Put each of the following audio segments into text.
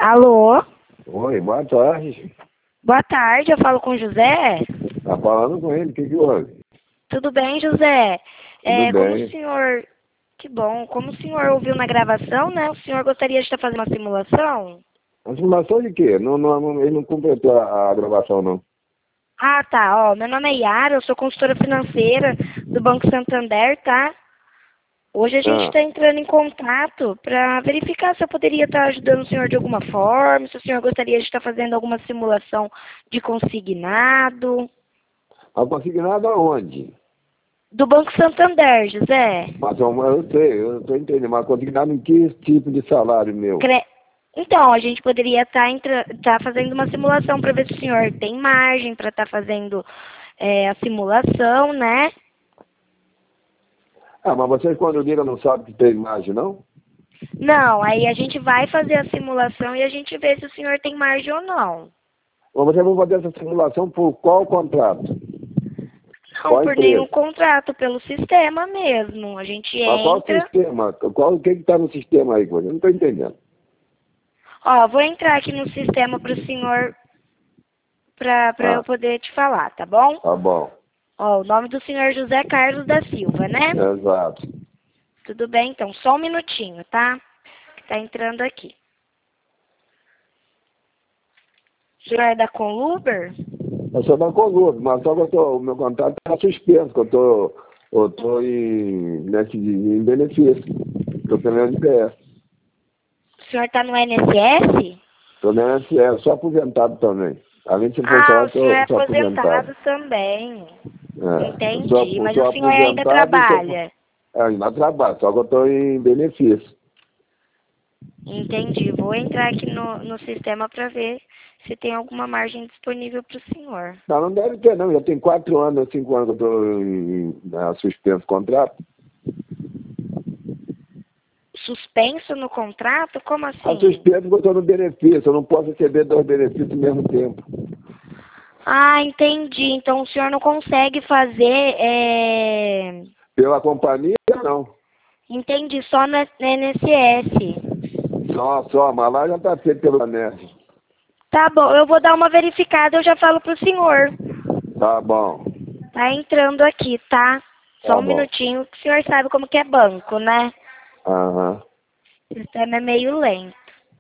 Alô? Oi, boa tarde. Boa tarde, eu falo com o José? Tá falando com ele, o que houve? Tudo bem, José? Tudo Como o bem. senhor... Que bom. Como o senhor ouviu na gravação, né? O senhor gostaria de estar fazendo uma simulação? A simulação de quê? Ele não completou a gravação, não. Ah, tá. Ó, meu nome é Yara, eu sou consultora financeira do Banco Santander, tá? Hoje a gente Ah, está entrando em contato para verificar se eu poderia estar ajudando o senhor de alguma forma, se o senhor gostaria de estar fazendo alguma simulação de consignado. a consignada aonde? Do Banco Santander, José. Mas eu estou entendendo, mas consignada em que tipo de salário meu? Cre- Então, a gente poderia estar fazendo uma simulação para ver se o senhor tem margem para estar fazendo a simulação, né? Ah, mas vocês quando ligam não sabem que tem imagem, não? Não, aí a gente vai fazer a simulação e a gente vê se o senhor tem margem ou não. Mas vocês vão fazer essa simulação por qual contrato? Não Qual por nenhum empresa? contrato, pelo sistema mesmo. A gente Mas qual entra. sistema? O que está no sistema aí, coisa? Eu não estou entendendo. Ó, vou entrar aqui no sistema para o senhor, para eu Ah, poder te falar, tá bom? tá bom. Ó, o nome do senhor é José Carlos da Silva, né? Exato. Tudo bem, então, só um minutinho, tá? Que tá entrando aqui. O senhor é da Conluber? Eu sou da Coluna, mas só que o meu contrato está suspenso, que eu tô em benefício. Estou pelo INSS. O senhor tá no INSS? Estou no INSS, sou aposentado também. Além de ser Ah, funcionário, o senhor é sou aposentado. aposentado também. É, Entendi, mas sou o senhor ainda aposentado e trabalha. ainda trabalho, só que eu estou em benefício. Entendi. Vou entrar aqui no sistema para ver se tem alguma margem disponível para o senhor. Não, não deve ter não, já tem 4 anos, 5 anos que eu estou suspenso o contrato. Suspenso no contrato? Como A assim? suspenso porque eu estou no benefício, eu não posso receber 2 benefícios ao mesmo tempo. Ah, entendi. Então o senhor não consegue fazer. Pela companhia, não. Entendi, só no INSS. Mas lá já está feito pelo ANES. Tá bom, eu vou dar uma verificada, eu já falo pro senhor. Tá bom, Tá entrando aqui, tá? Só tá um bom. minutinho, que o senhor sabe como que é banco, né? Aham. O sistema é meio lento.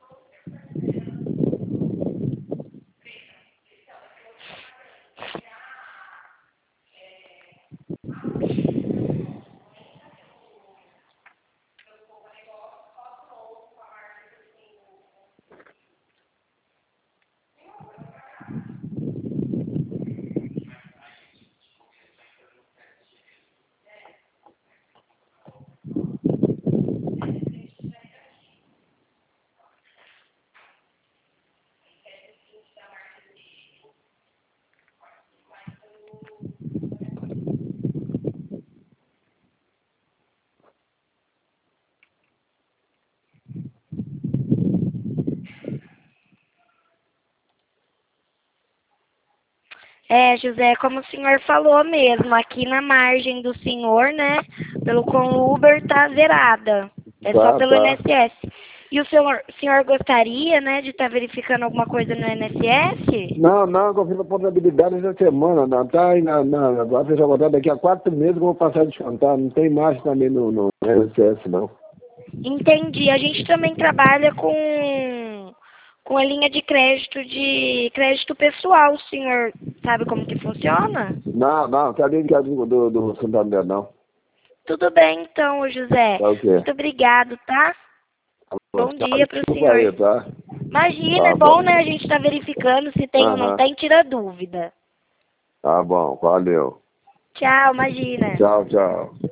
É, José, como o senhor falou mesmo, aqui na margem do senhor, né, pelo Conluber tá zerada. É só pelo Tá. INSS. E o senhor gostaria, né, de estar verificando alguma coisa no INSS? Não, que eu fiz a portabilidade essa semana. Não, tá aí vai fechar o contrato daqui a 4 meses que eu vou passar a descontar. Não tem mais também no INSS, não. Entendi. A gente também trabalha com a linha de crédito pessoal. O senhor sabe como que funciona? Não, tá dentro do Santander, não. Tudo bem, então, José. Tá o quê? Muito obrigado, tá? Bom Tá, dia para o desculpa senhor. aí, tá? Imagina, é Tá bom, bom. né? A gente tá verificando se tem ou não Aham. tem, tira dúvida. Tá bom, valeu. Tchau, imagina. Tchau, tchau.